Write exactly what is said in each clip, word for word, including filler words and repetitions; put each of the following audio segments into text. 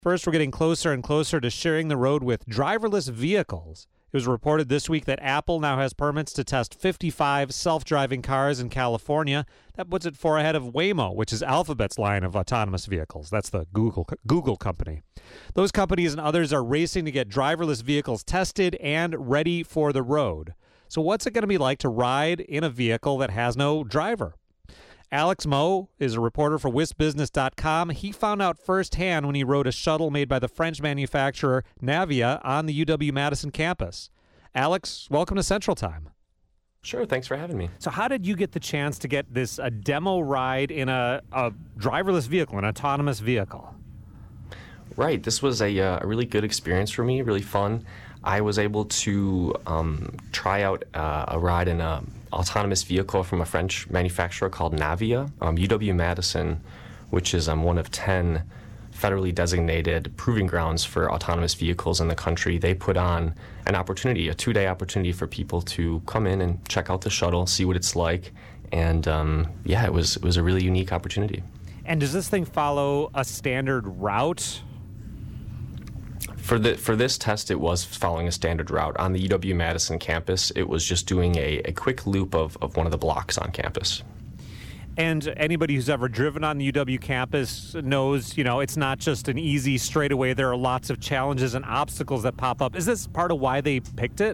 First, we're getting closer and closer to sharing the road with driverless vehicles. It was reported this week that Apple now has permits to test fifty-five self-driving cars in California. That puts it far ahead of Waymo, which is Alphabet's line of autonomous vehicles. That's the Google Google company. Those companies and others are racing to get driverless vehicles tested and ready for the road. So what's it going to be like to ride in a vehicle that has no driver? Alex Moe is a reporter for Wisp Business dot com. He found out firsthand when he rode a shuttle made by the French manufacturer Navia on the U W-Madison campus. Alex, welcome to Central Time. Sure, thanks for having me. So how did you get the chance to get this a demo ride in a, a driverless vehicle, an autonomous vehicle? Right, this was a, uh, a really good experience for me, really fun. I was able to um, try out uh, a ride in a autonomous vehicle from a French manufacturer called Navia. Um, U W-Madison, which is um, one of ten federally designated proving grounds for autonomous vehicles in the country, they put on an opportunity, a two-day opportunity for people to come in and check out the shuttle, see what it's like, and um, yeah, it was it was a really unique opportunity. And does this thing follow a standard route? For the for this test, it was following a standard route. On the U W-Madison campus, it was just doing a, a quick loop of, of one of the blocks on campus. And anybody who's ever driven on the U W campus knows, you know, it's not just an easy straightaway. There are lots of challenges and obstacles that pop up. Is this part of why they picked it?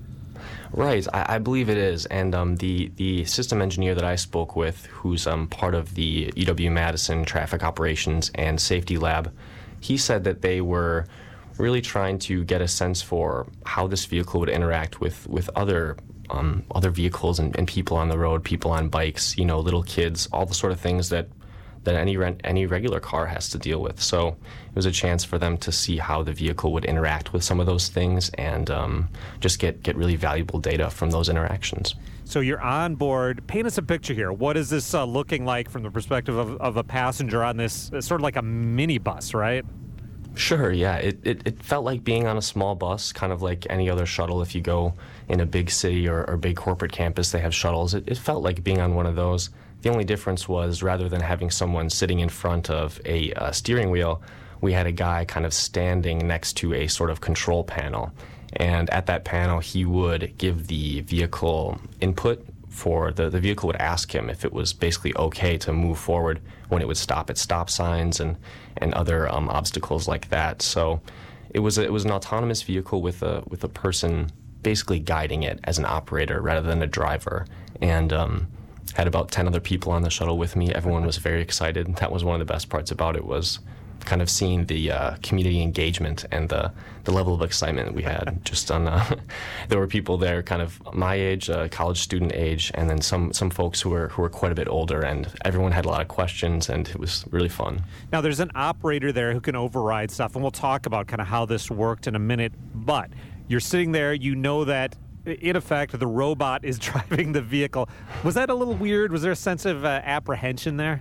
Right, I, I believe it is. And um, the, the system engineer that I spoke with, who's um, part of the U W-Madison Traffic Operations and Safety Lab, he said that they were really trying to get a sense for how this vehicle would interact with, with other um, other vehicles and, and people on the road, people on bikes, you know, little kids, all the sort of things that, that any rent, any regular car has to deal with. So it was a chance for them to see how the vehicle would interact with some of those things and um, just get, get really valuable data from those interactions. So you're on board. Paint us a picture here. What is this uh, looking like from the perspective of, of a passenger on this, uh, sort of like a minibus, right? Sure, yeah. It, it, it felt like being on a small bus, kind of like any other shuttle. If you go in a big city or, or big corporate campus, they have shuttles. It, it felt like being on one of those. The only difference was rather than having someone sitting in front of a uh, steering wheel, we had a guy kind of standing next to a sort of control panel. And at that panel, he would give the vehicle input for the, the vehicle would ask him if it was basically okay to move forward when it would stop at stop signs and, and other um, obstacles like that. So it was a, it was an autonomous vehicle with a with a person basically guiding it as an operator rather than a driver. And um, had about ten other people on the shuttle with me. Everyone was very excited. That was one of the best parts about it, was kind of seeing the uh, community engagement and the, the level of excitement that we had. Just on, uh, there were people there kind of my age, uh, college student age, and then some, some folks who were who were quite a bit older, and everyone had a lot of questions, and it was really fun. Now, there's an operator there who can override stuff, and we'll talk about kind of how this worked in a minute, but you're sitting there, you know that in effect, the robot is driving the vehicle. Was that a little weird? Was there a sense of uh, apprehension there?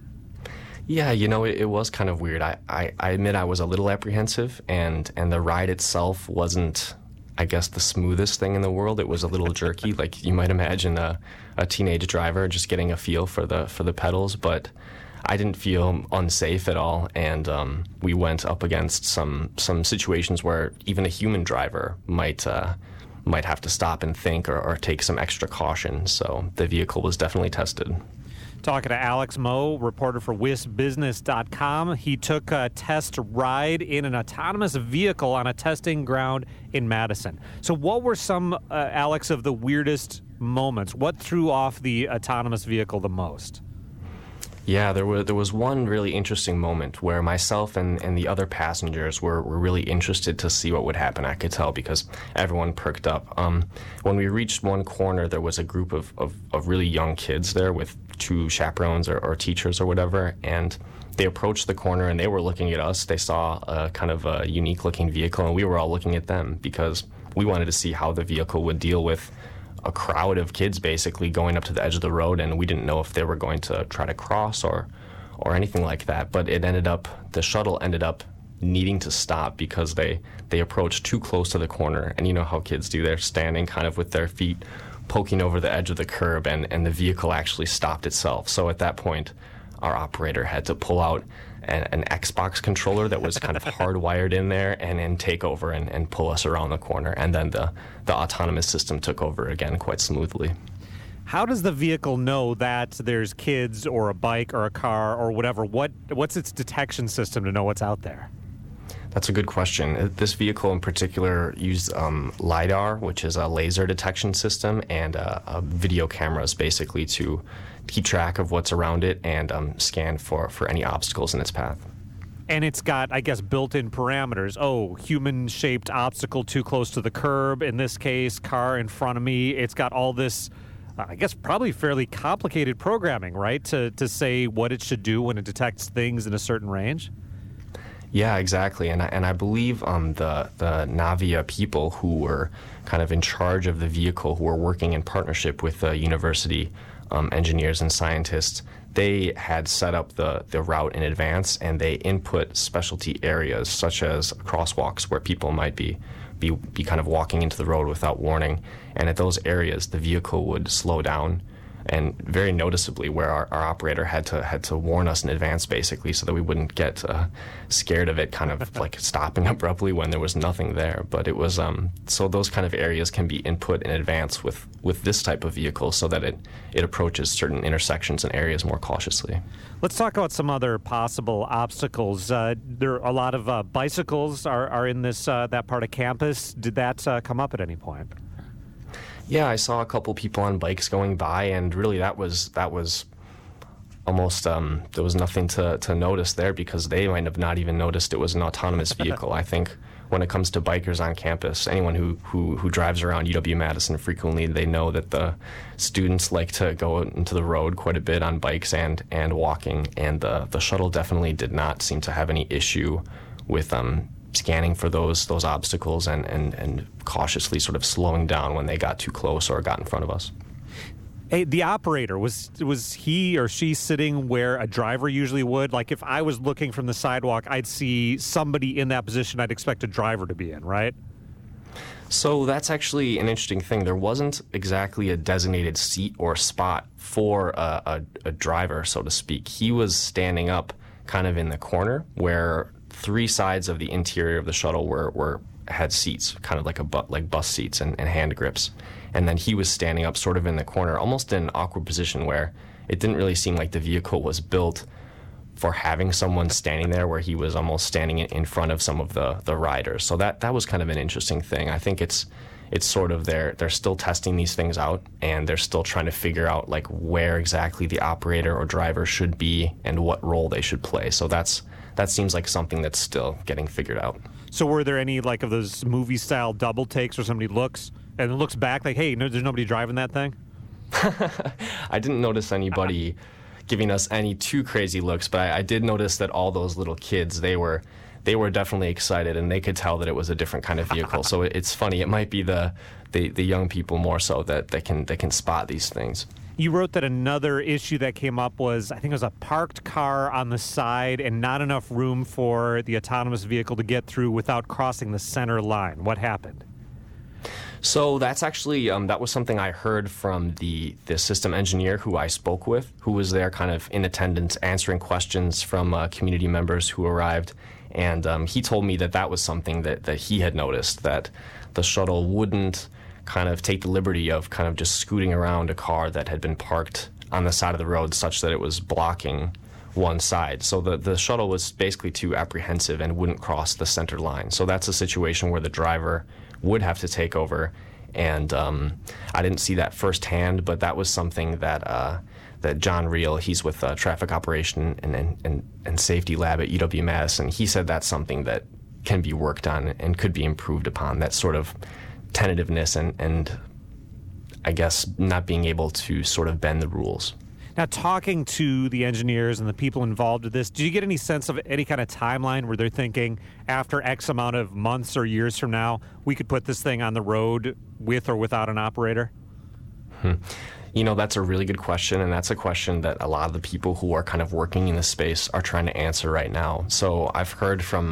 Yeah, you know, it, it was kind of weird. I, I, I admit I was a little apprehensive, and, and the ride itself wasn't, I guess, the smoothest thing in the world. It was a little jerky, like you might imagine a, a teenage driver just getting a feel for the for the pedals, but I didn't feel unsafe at all, and um, we went up against some some situations where even a human driver might uh, might have to stop and think or, or take some extra caution, so the vehicle was definitely tested. Talking to Alex Moe, reporter for Wisp Business dot com. He took a test ride in an autonomous vehicle on a testing ground in Madison. So what were some, uh, Alex, of the weirdest moments? What threw off the autonomous vehicle the most? Yeah, there was there was one really interesting moment where myself and, and the other passengers were, were really interested to see what would happen. I could tell because everyone perked up. Um, when we reached one corner, there was a group of, of, of really young kids there with two chaperones or, or teachers or whatever, and they approached the corner and they were looking at us. They saw a kind of a unique-looking vehicle, and we were all looking at them because we wanted to see how the vehicle would deal with a crowd of kids basically going up to the edge of the road, and we didn't know if they were going to try to cross or or anything like that. But it ended up, the shuttle ended up needing to stop because they, they approached too close to the corner. And you know how kids do, they're standing kind of with their feet poking over the edge of the curb, and, and the vehicle actually stopped itself. So at that point, our operator had to pull out an, an Xbox controller that was kind of hardwired in there and then take over and, and pull us around the corner. And then the, the autonomous system took over again quite smoothly. How does the vehicle know that there's kids or a bike or a car or whatever? What What's its detection system to know what's out there? That's a good question. This vehicle in particular used um, LiDAR, which is a laser detection system, and uh, uh, video cameras basically to keep track of what's around it and um, scan for, for any obstacles in its path. And it's got, I guess, built-in parameters. Oh, human-shaped obstacle too close to the curb. In this case, car in front of me. It's got all this, uh, I guess, probably fairly complicated programming, right, to, to say what it should do when it detects things in a certain range? Yeah, exactly. And I, and I believe um, the, the Navia people who were kind of in charge of the vehicle, who were working in partnership with the university um, engineers and scientists, they had set up the, the route in advance, and they input specialty areas such as crosswalks where people might be, be, be kind of walking into the road without warning. And at those areas, the vehicle would slow down, and very noticeably, where our, our operator had to had to warn us in advance, basically, so that we wouldn't get uh, scared of it kind of like stopping abruptly when there was nothing there. But it was, um, so those kind of areas can be input in advance with, with this type of vehicle so that it, it approaches certain intersections and areas more cautiously. Let's talk about some other possible obstacles. Uh, there are a lot of uh, bicycles are, are in this uh, that part of campus. Did that uh, come up at any point? Yeah, I saw a couple people on bikes going by, and really that was that was almost um, there was nothing to, to notice there because they might have not even noticed it was an autonomous vehicle. I think when it comes to bikers on campus, anyone who, who, who drives around U W-Madison frequently, they know that the students like to go out into the road quite a bit on bikes and, and walking, and the, the shuttle definitely did not seem to have any issue with um, scanning for those those obstacles and, and, and cautiously sort of slowing down when they got too close or got in front of us. Hey, the operator, was was he or she sitting where a driver usually would? Like if I was looking from the sidewalk, I'd see somebody in that position I'd expect a driver to be in, right? So that's actually an interesting thing. There wasn't exactly a designated seat or spot for a, a, a driver, so to speak. He was standing up kind of in the corner where three sides of the interior of the shuttle were, were had seats, kind of like a bu- like bus seats and, and hand grips. And then he was standing up sort of in the corner, almost in an awkward position where it didn't really seem like the vehicle was built for having someone standing there, where he was almost standing in, in front of some of the, the riders. So that, that was kind of an interesting thing. I think it's it's sort of they're, they're still testing these things out, and they're still trying to figure out like where exactly the operator or driver should be and what role they should play. So that's that seems like something that's still getting figured out. So were there any like of those movie-style double takes where somebody looks and looks back like, hey, no, there's nobody driving that thing? I didn't notice anybody giving us any too crazy looks, but I, I did notice that all those little kids, they were they were definitely excited, and they could tell that it was a different kind of vehicle. So it, it's funny. It might be the, the, the young people more so that they can they can spot these things. You wrote that another issue that came up was, I think it was a parked car on the side and not enough room for the autonomous vehicle to get through without crossing the center line. What happened? So that's actually, um, that was something I heard from the, the system engineer who I spoke with, who was there kind of in attendance answering questions from uh, community members who arrived. And um, he told me that that was something that, that he had noticed, that the shuttle wouldn't kind of take the liberty of kind of just scooting around a car that had been parked on the side of the road such that it was blocking one side. So the, the shuttle was basically too apprehensive and wouldn't cross the center line. So that's a situation where the driver would have to take over. And um, I didn't see that firsthand, but that was something that uh, that John Reel, he's with uh, Traffic Operation and, and, and Safety Lab at U W-Madison, he said that's something that can be worked on and could be improved upon, that sort of tentativeness and, and I guess not being able to sort of bend the rules. Now, talking to the engineers and the people involved with this, do you get any sense of any kind of timeline where they're thinking after X amount of months or years from now, we could put this thing on the road with or without an operator? Hmm. You know, that's a really good question, and that's a question that a lot of the people who are kind of working in this space are trying to answer right now. So I've heard from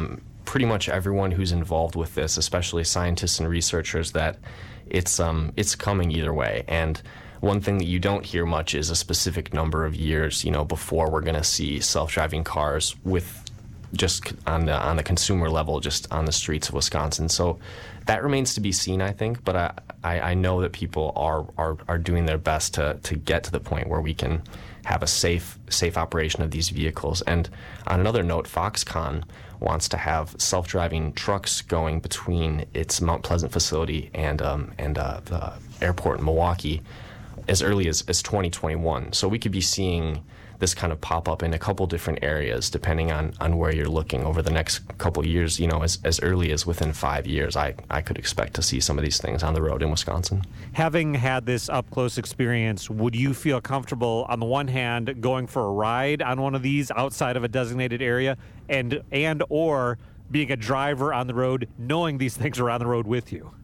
pretty much everyone who's involved with this, especially scientists and researchers, that it's um it's coming either way. And one thing that you don't hear much is a specific number of years, you know, before we're going to see self-driving cars with just on the on the consumer level, just on the streets of Wisconsin. So that remains to be seen, I think. But I, I, I know that people are, are are doing their best to to get to the point where we can have a safe safe operation of these vehicles. And on another note, Foxconn wants to have self-driving trucks going between its Mount Pleasant facility and um, and uh, the airport in Milwaukee as early as, as twenty twenty-one. So we could be seeing this kind of pop up in a couple different areas depending on, on where you're looking over the next couple years. You know, as, as early as within five years, I, I could expect to see some of these things on the road in Wisconsin. Having had this up-close experience, would you feel comfortable, on the one hand, going for a ride on one of these outside of a designated area, and and or being a driver on the road, knowing these things are on the road with you?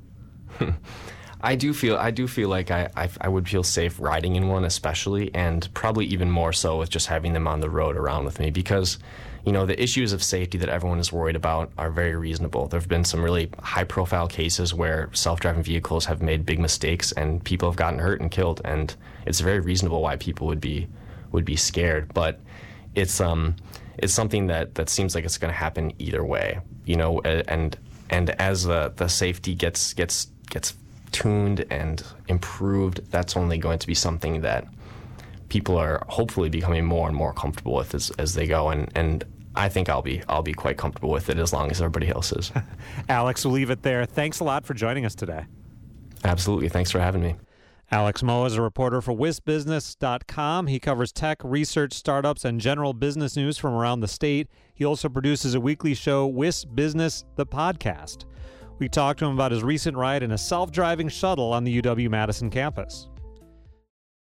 I do feel I do feel like I, I I would feel safe riding in one, especially, and probably even more so with just having them on the road around with me, because, you know, the issues of safety that everyone is worried about are very reasonable. There have been some really high-profile cases where self-driving vehicles have made big mistakes and people have gotten hurt and killed, and it's very reasonable why people would be would be scared. But it's um it's something that, that seems like it's going to happen either way, you know, and and as the the safety gets gets gets tuned and improved, that's only going to be something that people are hopefully becoming more and more comfortable with as, as they go, and, and I think I'll be I'll be quite comfortable with it as long as everybody else is. Alex, we'll leave it there. Thanks a lot for joining us today. Absolutely. Thanks for having me. Alex Moe is a reporter for wis business dot com. He covers tech, research, startups, and general business news from around the state. He also produces a weekly show, Wis Business, the podcast. We talked to him about his recent ride in a self-driving shuttle on the U W-Madison campus.